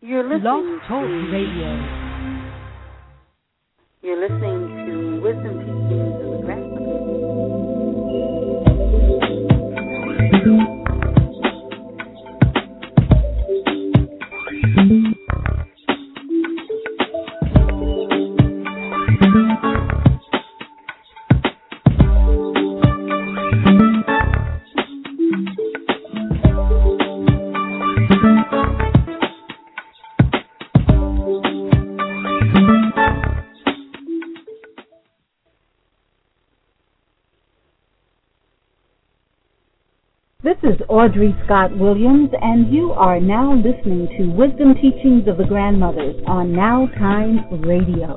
You're listening Talk Radio. You're listening to Wisdom Teachings of the Grandmother. This is Audrey Scott Williams, and you are now listening to Wisdom Teachings of the Grandmothers on Now Time Radio.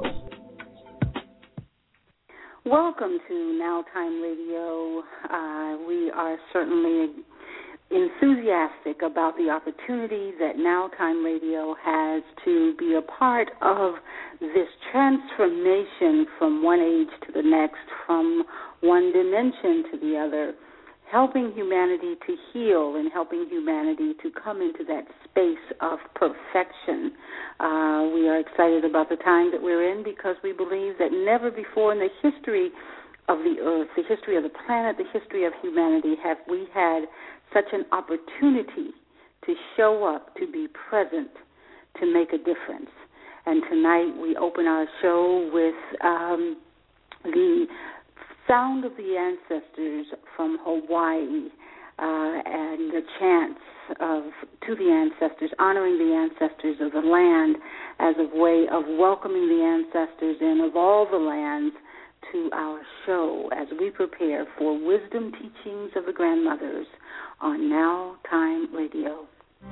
Welcome to Now Time Radio. We are certainly enthusiastic about the opportunity that Now Time Radio has to be a part of this transformation from one age to the next, from one dimension to the other, helping humanity to heal and helping humanity to come into that space of perfection. We are excited about the time that we're in because we believe that never before in the history of the earth, the history of the planet, the history of humanity, have we had such an opportunity to show up, to be present, to make a difference. And tonight we open our show with the sound of the ancestors from Hawaii and the chants to the ancestors, honoring the ancestors of the land as a way of welcoming the ancestors in of all the lands to our show as we prepare for Wisdom Teachings of the Grandmothers on Now Time Radio.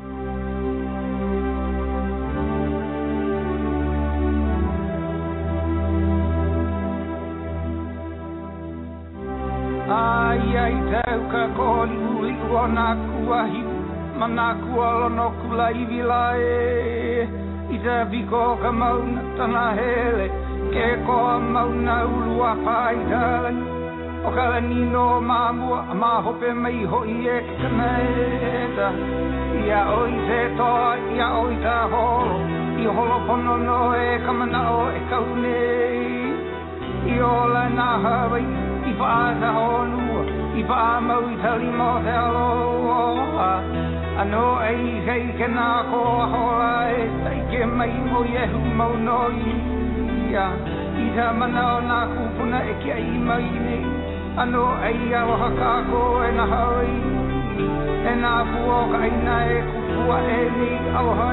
Ai tau ka koni ui wana kuahi mana kualo no kula ivila I te viko ka mauna tana hele ke ko mauna ulua pai talan o ka nino mamua ma hope mai ho I kaneta ia oi se to ia oi ta holo I holo pono no kamana o kaune I ola na Hawaii I whaata honua, I wha mau I tali mo te aloha Ano ei hei ke nā koa hoa tai ke mai mo iehu mau no ia I ta mana o nā kupuna ke ai mai nei Ano ei aloha kako na Hawaii nā puo ka aina kupua nei aloha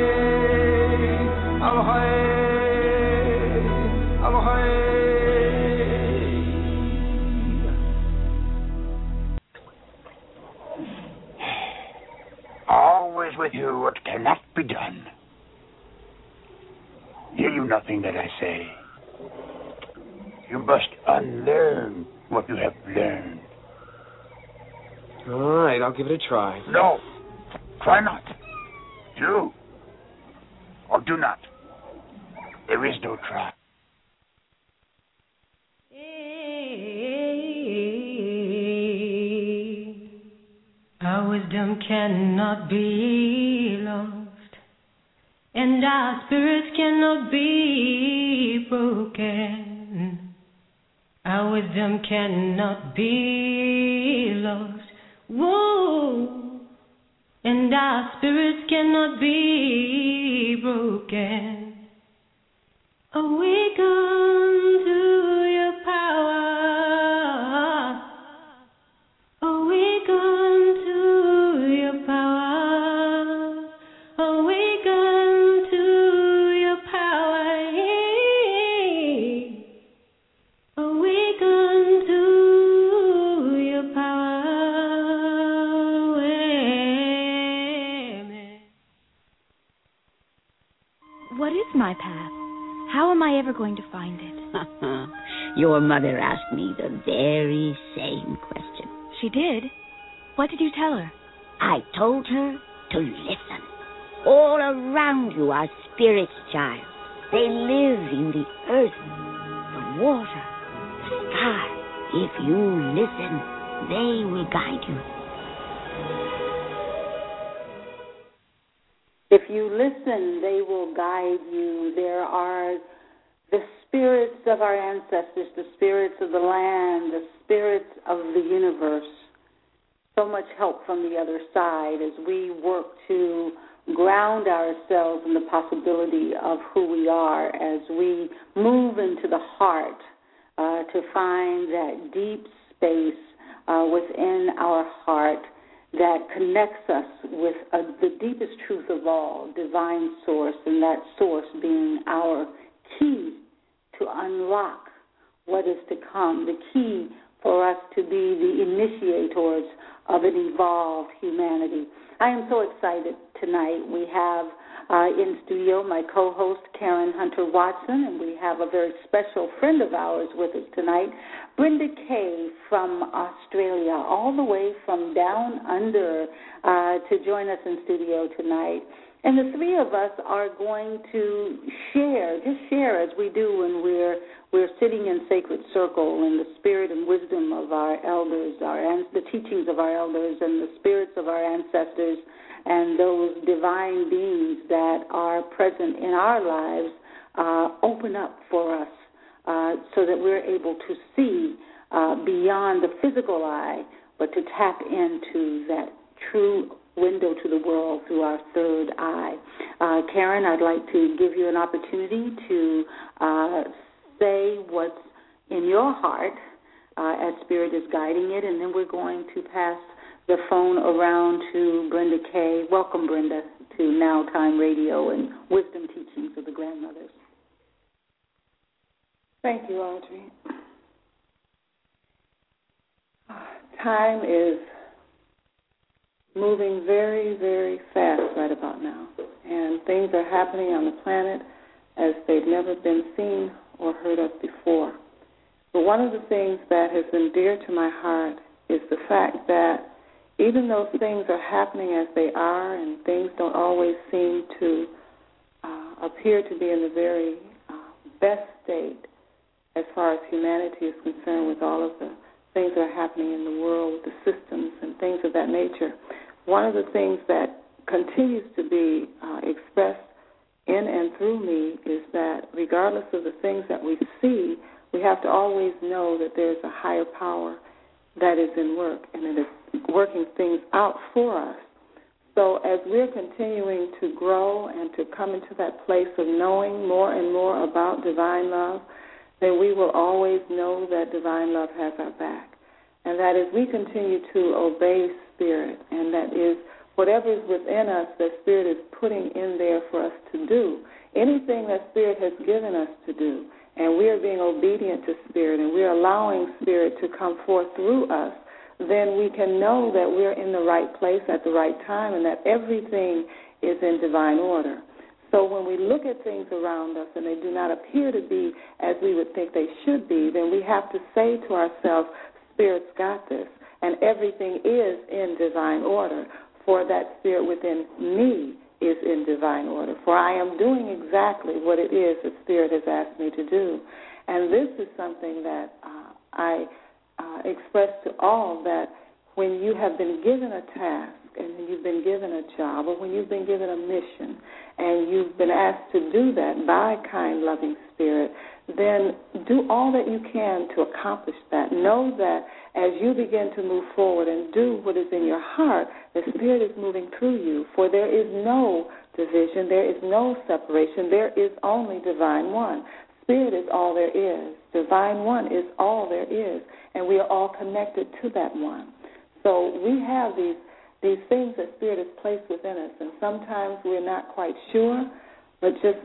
aloha aloha Always with you what cannot be done. Hear you nothing that I say. You must unlearn what you have learned. All right, I'll give it a try. No, try not. Do or do not. There is no try. Our wisdom cannot be lost, and our spirits cannot be broken. Our wisdom cannot be lost, whoa, and our spirits cannot be broken. Awaken to your power. Awaken to your power. Awaken to your power. Awaken to your power. What is my path? How am I ever going to find it? Your mother asked me the very same question. She did? What did you tell her? I told her to listen. All around you are spirits, child. They live in the earth, the water, the sky. If you listen, they will guide you. If you listen, they will guide you. There are the spirits of our ancestors, the spirits of the land, the spirits of the universe. So much help from the other side as we work to ground ourselves in the possibility of who we are as we move into the heart to find that deep space within our heart that connects us with the deepest truth of all, divine source, and that source being our key to unlock what is to come, the key for us to be the initiators of an evolved humanity. I am so excited tonight. We have in studio my co-host Karen Hunter Watson, and we have a very special friend of ours with us tonight, Brenda Kay from Australia, all the way from down under to join us in studio tonight. And the three of us are going to share as we do when we're sitting in sacred circle in the spirit and wisdom of our elders, the teachings of our elders and the spirits of our ancestors and those divine beings that are present in our lives open up for us so that we're able to see beyond the physical eye, but to tap into that true window to the world through our third eye. Karen, I'd like to give you an opportunity to say what's in your heart as Spirit is guiding it, and then we're going to pass the phone around to Brenda Kay. Welcome, Brenda, to Now Time Radio and Wisdom Teachings of the Grandmothers. Thank you, Audrey. Time is moving very, very fast right about now, and things are happening on the planet as they've never been seen or heard of before. But one of the things that has been dear to my heart is the fact that even though things are happening as they are and things don't always seem to appear to be in the very best state as far as humanity is concerned with all of the things that are happening in the world with the systems and things of that nature, one of the things that continues to be expressed in and through me is that regardless of the things that we see, we have to always know that there's a higher power that is in work and that is working things out for us. So as we're continuing to grow and to come into that place of knowing more and more about divine love, then we will always know that divine love has our back. And that as we continue to obey Spirit, and that is whatever is within us that Spirit is putting in there for us to do, anything that Spirit has given us to do, and we are being obedient to Spirit, and we are allowing Spirit to come forth through us, then we can know that we're in the right place at the right time and that everything is in divine order. So when we look at things around us and they do not appear to be as we would think they should be, then we have to say to ourselves, Spirit's got this, and everything is in divine order, for that Spirit within me is in divine order, for I am doing exactly what it is that Spirit has asked me to do. And this is something that I express to all, that when you have been given a task and you've been given a job, or when you've been given a mission and you've been asked to do that by a kind, loving Spirit, then do all that you can to accomplish that. Know that as you begin to move forward and do what is in your heart, the Spirit is moving through you, for there is no division, there is no separation, there is only divine one. Spirit is all there is. Divine one is all there is, and we are all connected to that one. So we have these things that Spirit has placed within us, and sometimes we're not quite sure, but just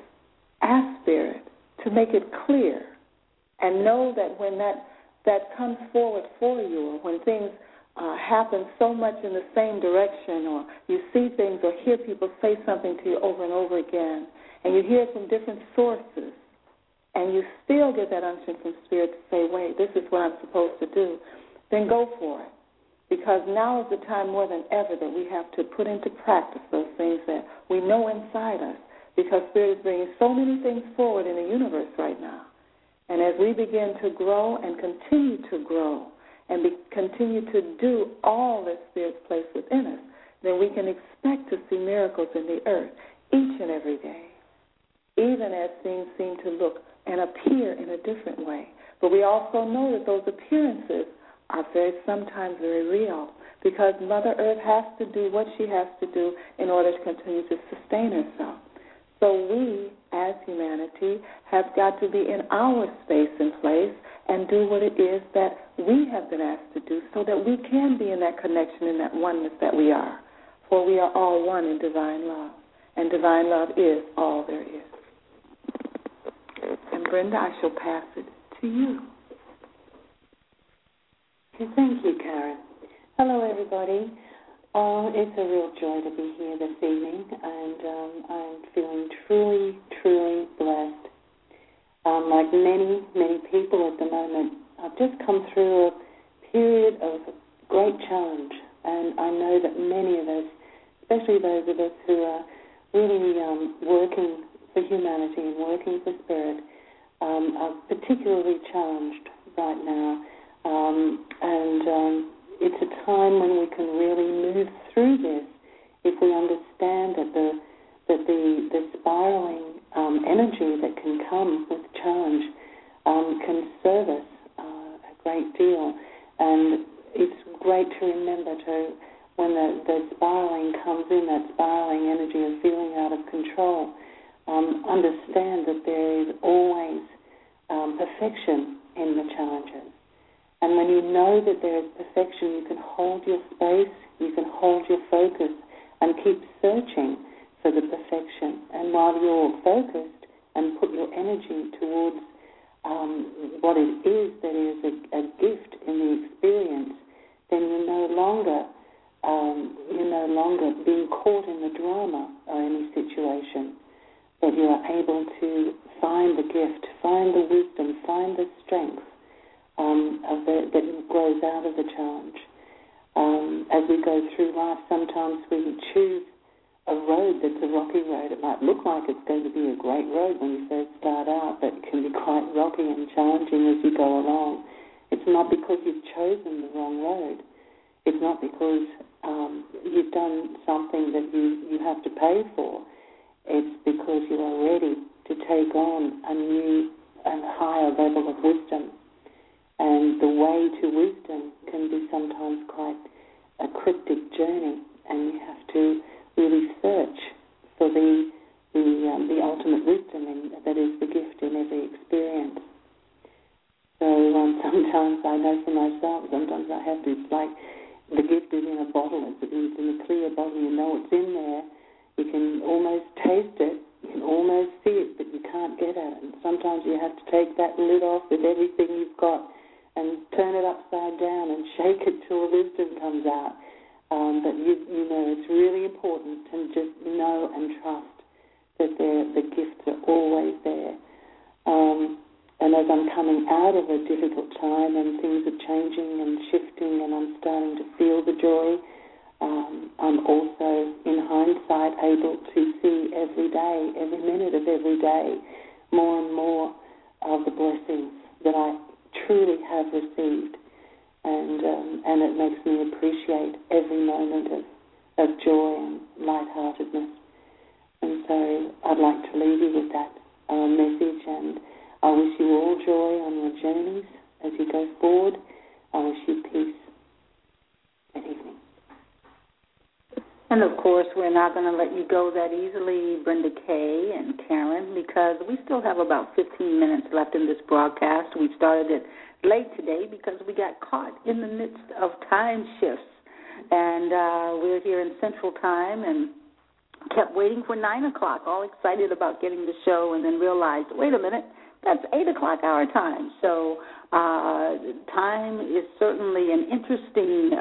ask Spirit to make it clear, and know that when that comes forward for you, or when things happen so much in the same direction, or you see things or hear people say something to you over and over again, and you hear it from different sources, and you still get that unction from Spirit to say, wait, this is what I'm supposed to do, then go for it. Because now is the time more than ever that we have to put into practice those things that we know inside us, because Spirit is bringing so many things forward in the universe right now. And as we begin to grow and continue to grow and continue to do all that Spirit's placed within us, then we can expect to see miracles in the earth. each and every day, even as things seem to look and appear in a different way. But we also know that those appearances are sometimes very real, because Mother Earth has to do what she has to do in order to continue to sustain herself. So we, as humanity, have got to be in our space and place and do what it is that we have been asked to do, so that we can be in that connection, in that oneness that we are. For we are all one in divine love, and divine love is all there is. And Brenda, I shall pass it to you. Okay, thank you, Karen. Hello, everybody. It's a real joy to be here this evening, and I'm feeling truly, truly blessed. Like many, many people at the moment, I've just come through a period of great challenge, and I know that many of us, especially those of us who are really working for humanity and working for spirit, are particularly challenged right now. And it's a time when we can really move through this if we understand that the spiraling energy that can come with challenge can serve us a great deal. And it's great to remember when the spiraling comes in, that spiraling energy of feeling out of control, understand that there is always perfection in the challenges. And when you know that there is perfection, you can hold your space, you can hold your focus, and keep searching for the perfection. And while you're focused and put your energy towards what it is that is a gift in the experience, then you're no longer being caught in the drama or any situation. But you are able to find the gift, find the wisdom, find the strength that grows out of the challenge. As we go through life, sometimes we choose a road that's a rocky road. It might look like it's going to be a great road when you first start out, but it can be quite rocky and challenging as you go along. It's not because you've chosen the wrong road. It's not because you've done something that you have to pay for. It's because you are ready to take on a new and higher level of wisdom. And the way to wisdom can be sometimes quite a cryptic journey, and you have to really search for the ultimate wisdom that is the gift in every experience. So sometimes I know for myself, sometimes I have to, it's like the gift is in a bottle, it's in a clear bottle, you know it's in there, you can almost taste it, you can almost see it, but you can't get at it. And sometimes you have to take that lid off with everything you've got and turn it upside down and shake it till the wisdom comes out. But you know, it's really important to just know and trust that the gifts are always there. And as I'm coming out of a difficult time and things are changing and shifting and I'm starting to feel the joy, I'm also, in hindsight, able to see every day, every minute of every day, more and more of the blessings that I truly have received, and it makes me appreciate every moment of joy and lightheartedness. And so I'd like to leave you with that message, and I wish you all joy on your journeys as you go forward. I wish you peace. Good evening. And, of course, we're not going to let you go that easily, Brenda Kay and Karen, because we still have about 15 minutes left in this broadcast. We started it late today because we got caught in the midst of time shifts. And we're here in Central Time and kept waiting for 9 o'clock, all excited about getting the show, and then realized, wait a minute, that's 8 o'clock our time. So time is certainly an interesting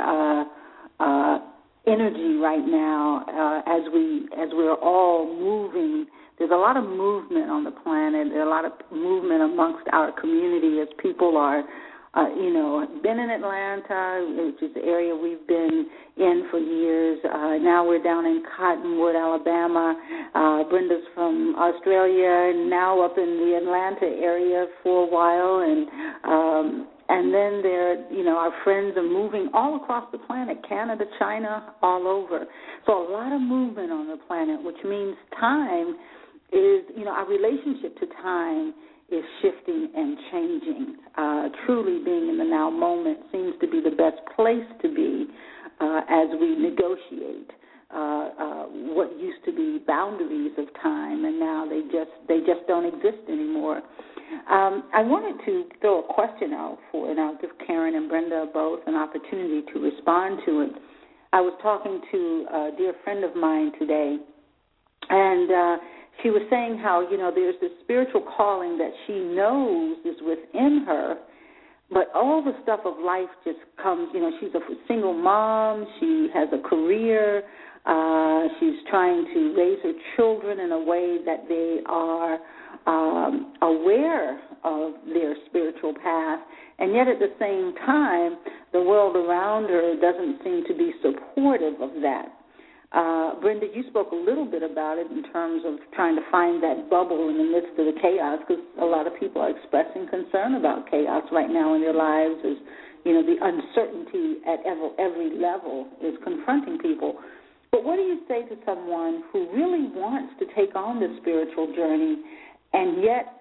energy right now as we're all moving. There's a lot of movement on the planet. There's a lot of movement amongst our community as people are, been in Atlanta, which is the area we've been in for years. Now we're down in Cottonwood, Alabama. Brenda's from Australia, now up in the Atlanta area for a while, And then our friends are moving all across the planet, Canada, China, all over. So a lot of movement on the planet, which means time is, our relationship to time is shifting and changing. Truly being in the now moment seems to be the best place to be as we negotiate what used to be boundaries of time, and now they just don't exist anymore. I wanted to throw a question out and I'll give Karen and Brenda both an opportunity to respond to it. I was talking to a dear friend of mine today, and she was saying how, there's this spiritual calling that she knows is within her, but all the stuff of life just comes, she's a single mom, she has a career, she's trying to raise her children in a way that they are aware of their spiritual path, and yet at the same time, the world around her doesn't seem to be supportive of that. Brenda, you spoke a little bit about it in terms of trying to find that bubble in the midst of the chaos, because a lot of people are expressing concern about chaos right now in their lives, as the uncertainty at every level is confronting people. But what do you say to someone who really wants to take on the spiritual journey, and yet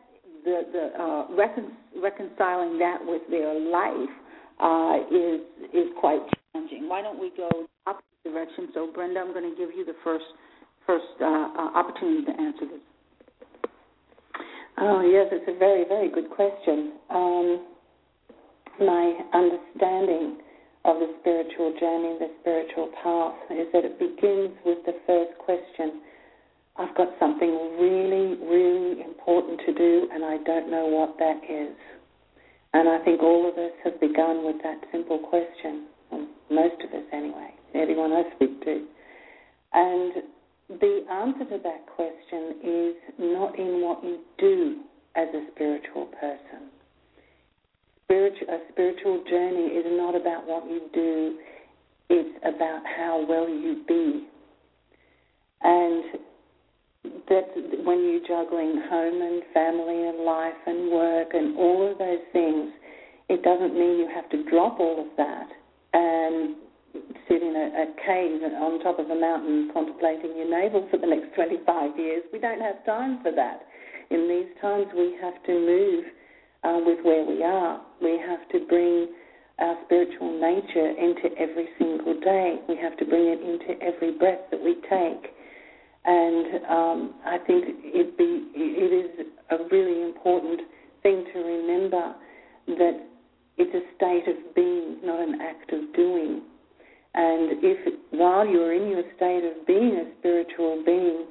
reconciling that with their life is quite challenging? Why don't we go opposite direction? So, Brenda, I'm going to give you the first opportunity to answer this. Oh, yes, it's a very, very good question. My understanding of the spiritual journey, the spiritual path, is that it begins with the first question. I've got something really, really important to do, and I don't know what that is. And I think all of us have begun with that simple question, well, most of us anyway, everyone I speak to. And the answer to that question is not in what you do as a spiritual person. A spiritual journey is not about what you do, it's about how well you be. And that's when you're juggling home and family and life and work and all of those things, it doesn't mean you have to drop all of that and sit in a cave on top of a mountain contemplating your navel for the next 25 years. We don't have time for that. In these times, we have to move with where we are. We have to bring our spiritual nature into every single day. We have to bring it into every breath that we take. And I think it is a really important thing to remember that it's a state of being, not an act of doing. And while you're in your state of being a spiritual being,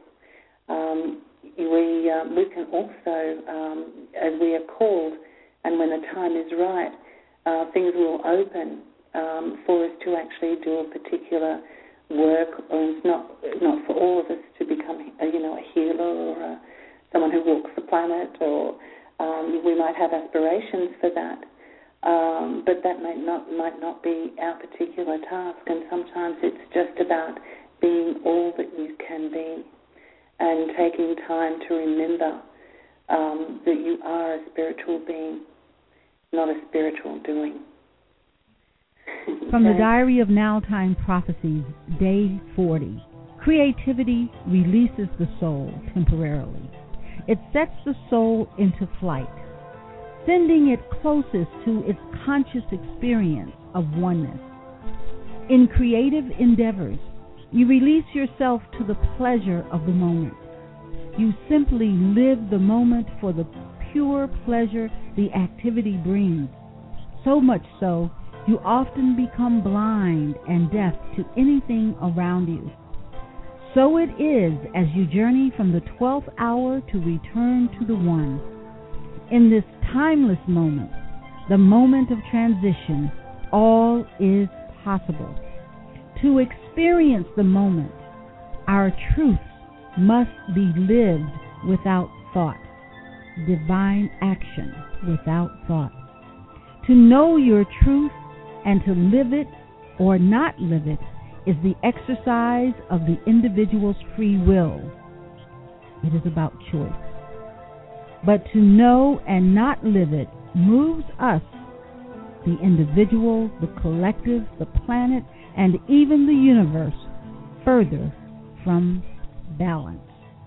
we can also, as we are called, and when the time is right, things will open for us to actually do a particular work, or it's not for all of us to become, a healer or someone who walks the planet, or we might have aspirations for that, but that might not be our particular task. And sometimes it's just about being all that you can be, and taking time to remember that you are a spiritual being, not a spiritual doing. From the Diary of Now Time Prophecies, Day 40. Creativity releases the soul temporarily. It sets the soul into flight, sending it closest to its conscious experience of oneness. In creative endeavors, you release yourself to the pleasure of the moment. You simply live the moment for the pure pleasure the activity brings. So much so, you often become blind and deaf to anything around you. So it is as you journey from the 12th hour to return to the one. In this timeless moment, the moment of transition, all is possible. To experience the moment, our truth must be lived without thought, divine action without thought. To know your truth and to live it or not live it is the exercise of the individual's free will. It is about choice. But to know and not live it moves us the individual, the collective, the planet, and even the universe further from balance.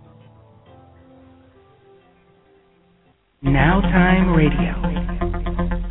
Now Time Radio.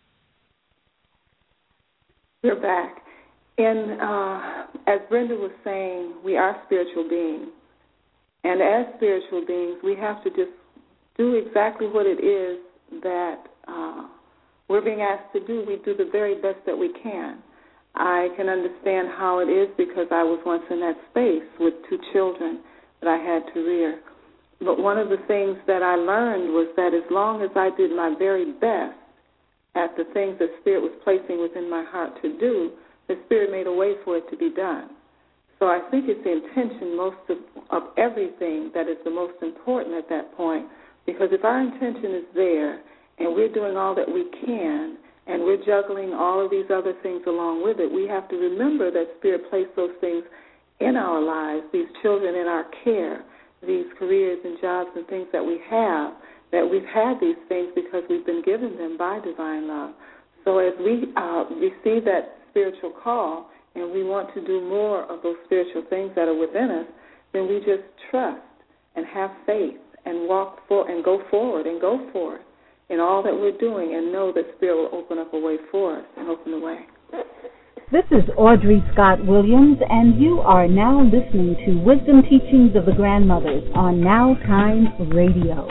We're back. And as Brenda was saying, we are spiritual beings. And as spiritual beings, we have to just do exactly what it is that we're being asked to do. We do the very best that we can. I can understand how it is because I was once in that space with 2 children that I had to rear. But one of the things that I learned was that as long as I did my very best at the things that Spirit was placing within my heart to do, the Spirit made a way for it to be done. So I think it's the intention of everything that is the most important at that point, because if our intention is there and we're doing all that we can and we're juggling all of these other things along with it, we have to remember that Spirit placed those things in our lives, these children in our care, these careers and jobs and things that we have, that we've had these things because we've been given them by divine love. So as we receive that spiritual call and we want to do more of those spiritual things that are within us, then we just trust and have faith and walk for and go forward and go for it in all that we're doing, and know that Spirit will open up a way for us and open the way. This is Audrey Scott Williams, and you are now listening to Wisdom Teachings of the Grandmothers on Now Time Radio.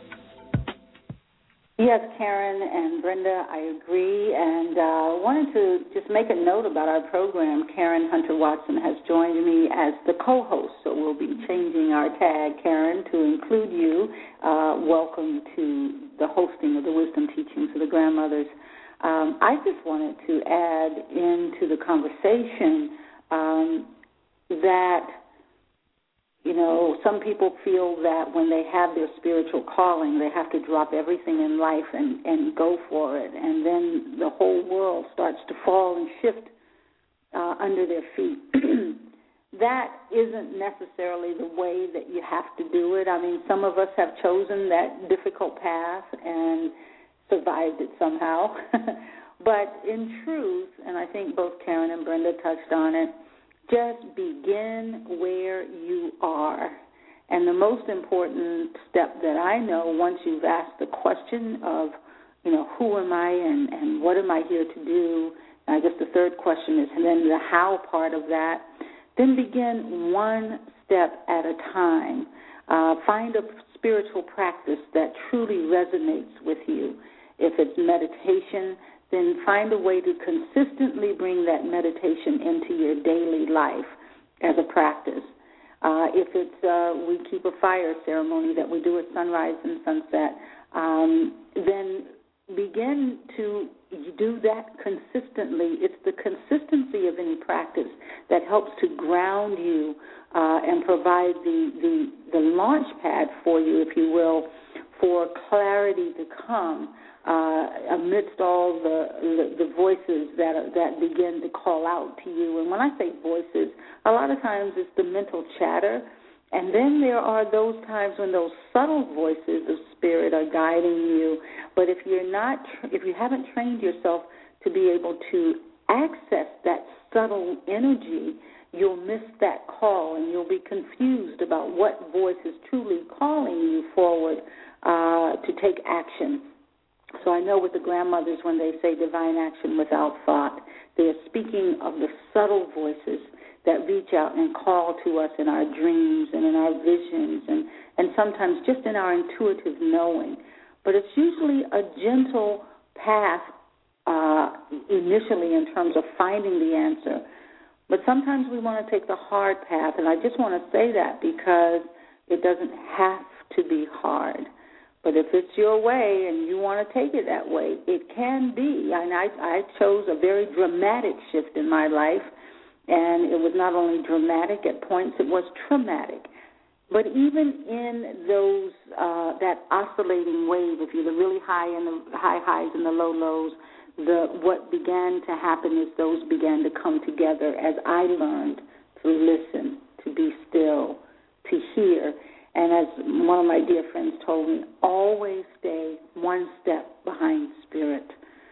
Yes, Karen and Brenda, I agree, and wanted to just make a note about our program. Karen Hunter Watson has joined me as the co-host, so we'll be changing our tag, Karen, to include you. Welcome to the hosting of the Wisdom Teachings of the Grandmothers. I just wanted to add into the conversation that, you know, some people feel that when they have their spiritual calling, they have to drop everything in life and go for it, and then the whole world starts to fall and shift under their feet. That isn't necessarily the way that you have to do it. I mean, some of us have chosen that difficult path and survived it somehow. But in truth, and I think both Karen and Brenda touched on it, just begin where you are. And the most important step that I know, once you've asked the question of, you know, who am I and what am I here to do, I guess the third question is, and then the how part of that, then begin one step at a time. Find a spiritual practice that truly resonates with you. If it's meditation, then find a way to consistently bring that meditation into your daily life as a practice. If it's we keep a fire ceremony that we do at sunrise and sunset, then begin to do that consistently. It's the consistency of any practice that helps to ground you and provide the launch pad for you, if you will, for clarity to come amidst all the voices that begin to call out to you. And when I say voices, a lot of times it's the mental chatter, and then there are those times when those subtle voices of Spirit are guiding you. But if you haven't trained yourself to be able to access that subtle energy, you'll miss that call, and you'll be confused about what voice is truly calling you forward to take action. So I know with the grandmothers, when they say divine action without thought, they are speaking of the subtle voices that reach out and call to us in our dreams and in our visions and sometimes just in our intuitive knowing. But it's usually a gentle path initially in terms of finding the answer. But sometimes we want to take the hard path, and I just want to say that because it doesn't have to be hard. But if it's your way and you want to take it that way, it can be. And I chose a very dramatic shift in my life, and it was not only dramatic, at points it was traumatic. But even in those that oscillating wave, if you're the really high and the high highs and the low lows, what began to happen is those began to come together as I learned to listen, to be still, to hear. And as one of my dear friends told me, always stay one step behind Spirit.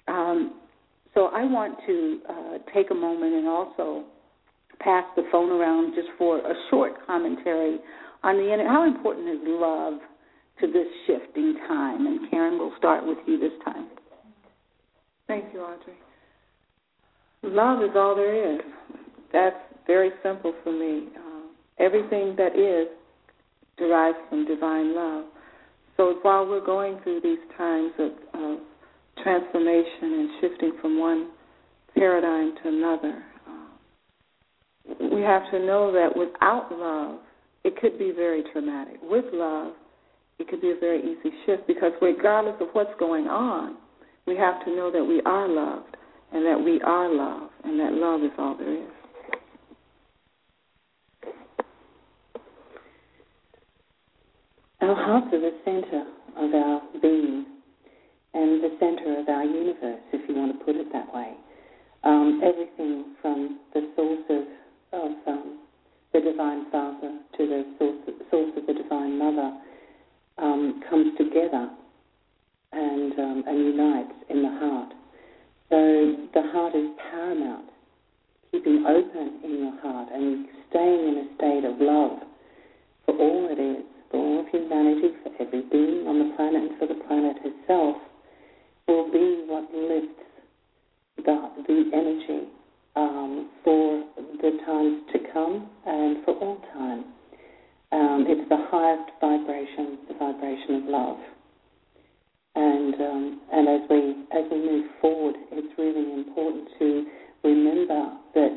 So I want to take a moment and also pass the phone around just for a short commentary on the internet. How important is love to this shifting time? And Karen, we'll start with you this time. Thank you, Audrey. Love is all there is. That's very simple for me. Everything that is derives from divine love. So while we're going through these times of transformation and shifting from one paradigm to another, we have to know that without love, it could be very traumatic. With love, it could be a very easy shift, because regardless of what's going on, we have to know that we are loved and that we are love and that love is all there is. Our hearts are the center of our being and the center of our universe, if you want to put it that way. Everything from the source of the Divine Father to the source of the Divine Mother comes together and unites in the heart. So the heart is paramount. Keeping open in your heart and staying in a state of love for all it is, for all of humanity, for every being on the planet and for the planet itself, will be what lifts the energy for the times to come and for all time. It's the highest vibration, the vibration of love. And as we move forward, it's really important to remember that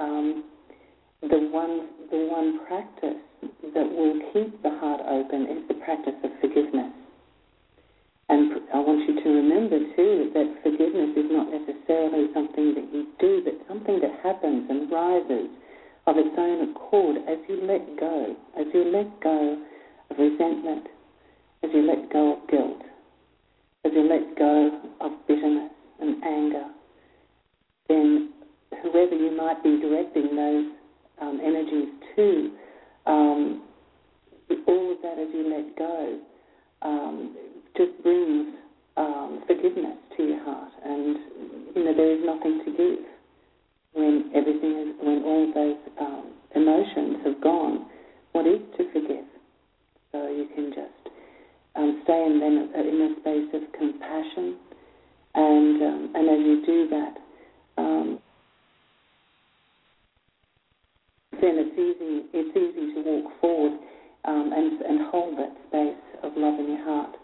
the one practice that will keep the heart open is the practice of forgiveness. And I want you to remember, too, that forgiveness is not necessarily something that you do, but something that happens and rises of its own accord as you let go of resentment, as you let go of guilt, as you let go of bitterness and anger. Then whoever you might be directing those energies to, all of that as you let go just brings forgiveness to your heart. And, there is nothing to give when all of those emotions have gone. What is to forgive? So you can just stay in a space of compassion, and as you do that, then it's easy to walk forward and hold that space of love in your heart.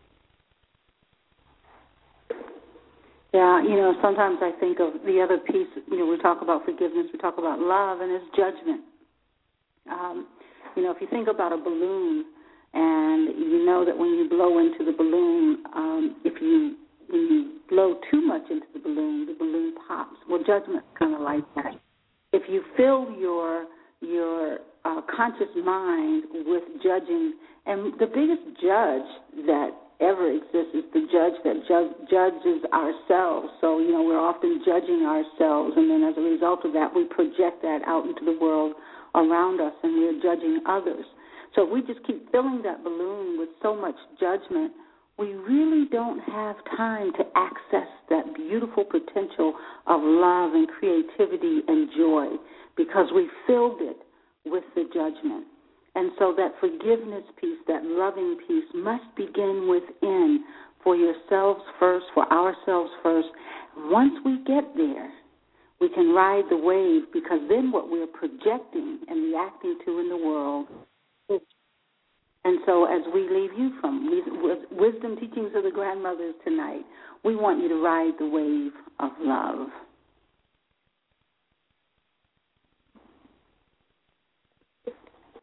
Yeah, sometimes I think of the other piece, we talk about forgiveness, we talk about love, and it's judgment. If you think about a balloon, and you know that when you blow into the balloon, when you blow too much into the balloon pops. Well, judgment's kind of like that. If you fill your conscious mind with judging, and the biggest judge that ever exists is the judge that judges ourselves. So, we're often judging ourselves, and then as a result of that, we project that out into the world around us, and we're judging others. So if we just keep filling that balloon with so much judgment, we really don't have time to access that beautiful potential of love and creativity and joy, because we filled it with the judgment. And so that forgiveness piece, that loving piece, must begin within, for yourselves first, for ourselves first. Once we get there, we can ride the wave, because then what we're projecting and reacting to in the world is. And so as we leave you from Wisdom Teachings of the Grandmothers tonight, we want you to ride the wave of love.